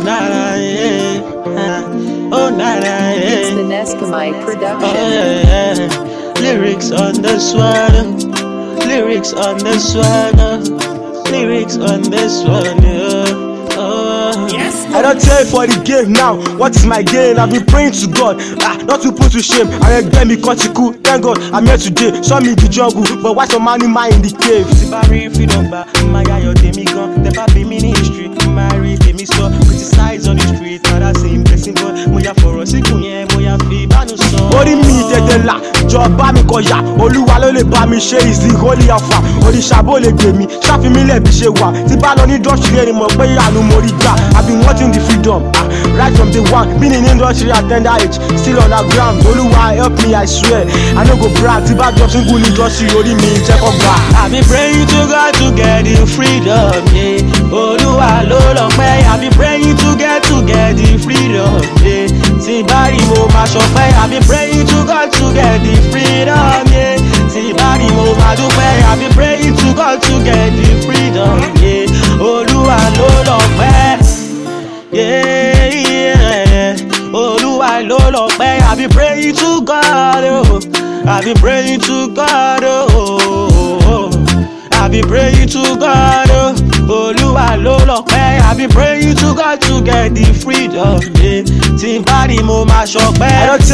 nara, yeah. Oh, nara, It's the yeah. Neskamite production. Oh, yeah. Lyrics on this one. Lyrics on this one. Lyrics on this one, yeah. Oh. Yes, I don't tell you for the game now. What is my gain? I've been praying to God, not to put to shame. I regret me cause it cool. Thank God I'm here today. Saw me in the jungle, but why some man in the cave? Sibari if you don't buy my yo temi gun. Never be ministry. Marry me so criticize on the street. But I same blessing boy. Moya for us ikunye, moya fi banu so. Ori mi tètè là, jọba mi kọjá. Olúwa ló lè bá mi ṣe is the holy alpha. Òrìṣà bó lè gbè mí, ṣáfi mi lẹ̀ bí ṣe wà. Tí bá lọ ní dọ́ọ̀ṣì lè rí mọ̀ pé àánú mo rí gbà. I've been wanting the freedom, right from day one. Been in industry at tender age, still on the ground. Olúwa help me, I swear. I no go brag, tí bá drop single industry, orí mi jẹ́ kó gbà. I've been praying to God to get the freedom, yeah. Olúwa ló lọ pẹ́. I've been praying to get the freedom, yeah. Tí bá rí mo máa ṣọpẹ́. I've been praying to God to get the freedom, yeah. Tí bá rí mo máa dúpẹ́. I've been praying to God to get the freedom, yeah. Olúwa ló lọ pẹ́. Yeah, yeah. Olúwa ló lọ pẹ́. I've been praying to God, oh. I've been praying to God, oh. I've been praying to God, oh. Olúwa ló lọ pẹ́. I've been praying to God to get the freedom, yeah. Tí bá rí mo máa ṣọpẹ́.